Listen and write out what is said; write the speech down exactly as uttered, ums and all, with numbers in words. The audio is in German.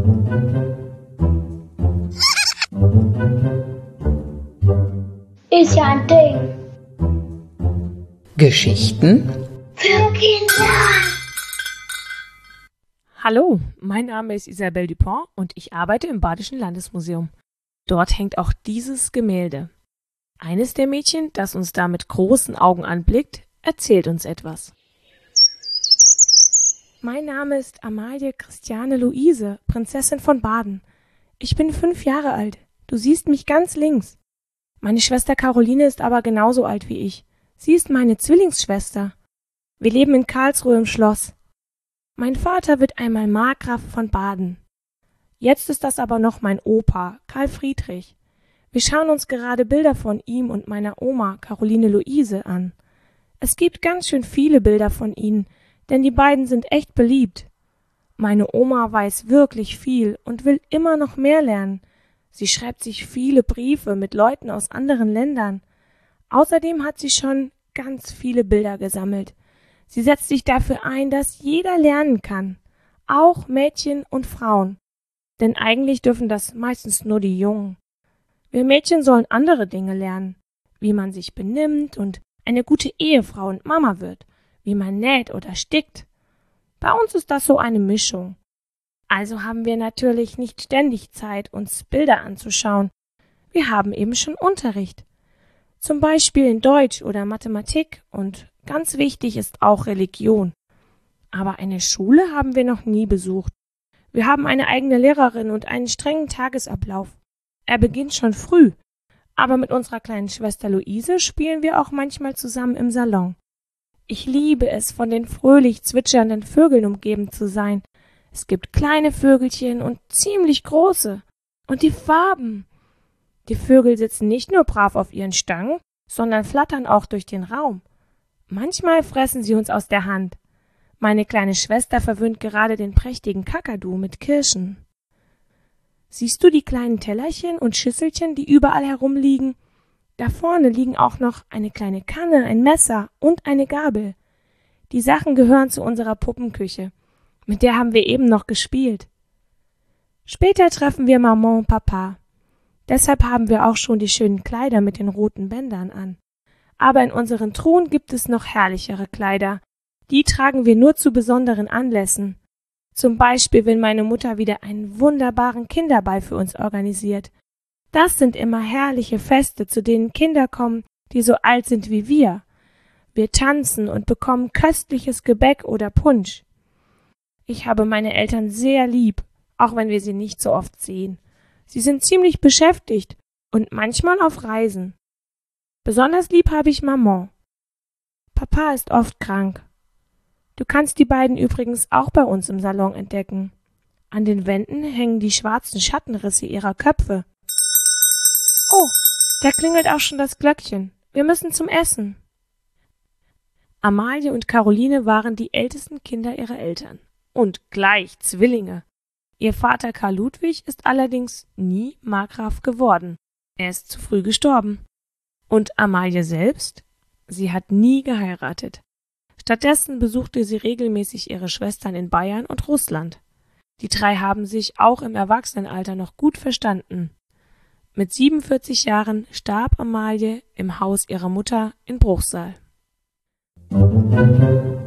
Ist ja ein Ding. Geschichten Für Kinder. Hallo, mein Name ist Isabelle Dupont und ich arbeite im Badischen Landesmuseum. Dort hängt auch dieses Gemälde. Eines der Mädchen, das uns da mit großen Augen anblickt, erzählt uns etwas. Mein Name ist Amalie Christiane Luise, Prinzessin von Baden. Ich bin fünf Jahre alt. Du siehst mich ganz links. Meine Schwester Caroline ist aber genauso alt wie ich. Sie ist meine Zwillingsschwester. Wir leben in Karlsruhe im Schloss. Mein Vater wird einmal Markgraf von Baden. Jetzt ist das aber noch mein Opa, Karl Friedrich. Wir schauen uns gerade Bilder von ihm und meiner Oma, Caroline Luise, an. Es gibt ganz schön viele Bilder von ihnen, denn die beiden sind echt beliebt. Meine Oma weiß wirklich viel und will immer noch mehr lernen. Sie schreibt sich viele Briefe mit Leuten aus anderen Ländern. Außerdem hat sie schon ganz viele Bilder gesammelt. Sie setzt sich dafür ein, dass jeder lernen kann, auch Mädchen und Frauen. Denn eigentlich dürfen das meistens nur die Jungen. Wir Mädchen sollen andere Dinge lernen, wie man sich benimmt und eine gute Ehefrau und Mama wird, wie man näht oder stickt. Bei uns ist das so eine Mischung. Also haben wir natürlich nicht ständig Zeit, uns Bilder anzuschauen. Wir haben eben schon Unterricht. Zum Beispiel in Deutsch oder Mathematik und ganz wichtig ist auch Religion. Aber eine Schule haben wir noch nie besucht. Wir haben eine eigene Lehrerin und einen strengen Tagesablauf. Er beginnt schon früh. Aber mit unserer kleinen Schwester Luise spielen wir auch manchmal zusammen im Salon. Ich liebe es, von den fröhlich zwitschernden Vögeln umgeben zu sein. Es gibt kleine Vögelchen und ziemlich große. Und die Farben. Die Vögel sitzen nicht nur brav auf ihren Stangen, sondern flattern auch durch den Raum. Manchmal fressen sie uns aus der Hand. Meine kleine Schwester verwöhnt gerade den prächtigen Kakadu mit Kirschen. Siehst du die kleinen Tellerchen und Schüsselchen, die überall herumliegen? Da vorne liegen auch noch eine kleine Kanne, ein Messer und eine Gabel. Die Sachen gehören zu unserer Puppenküche. Mit der haben wir eben noch gespielt. Später treffen wir Maman und Papa. Deshalb haben wir auch schon die schönen Kleider mit den roten Bändern an. Aber in unseren Truhen gibt es noch herrlichere Kleider. Die tragen wir nur zu besonderen Anlässen. Zum Beispiel, wenn meine Mutter wieder einen wunderbaren Kinderball für uns organisiert. Das sind immer herrliche Feste, zu denen Kinder kommen, die so alt sind wie wir. Wir tanzen und bekommen köstliches Gebäck oder Punsch. Ich habe meine Eltern sehr lieb, auch wenn wir sie nicht so oft sehen. Sie sind ziemlich beschäftigt und manchmal auf Reisen. Besonders lieb habe ich Maman. Papa ist oft krank. Du kannst die beiden übrigens auch bei uns im Salon entdecken. An den Wänden hängen die schwarzen Schattenrisse ihrer Köpfe. Oh, da klingelt auch schon das Glöckchen. Wir müssen zum Essen. Amalie und Caroline waren die ältesten Kinder ihrer Eltern. Und gleich Zwillinge. Ihr Vater Karl Ludwig ist allerdings nie Markgraf geworden. Er ist zu früh gestorben. Und Amalie selbst? Sie hat nie geheiratet. Stattdessen besuchte sie regelmäßig ihre Schwestern in Bayern und Russland. Die drei haben sich auch im Erwachsenenalter noch gut verstanden. Mit siebenundvierzig Jahren starb Amalie im Haus ihrer Mutter in Bruchsal.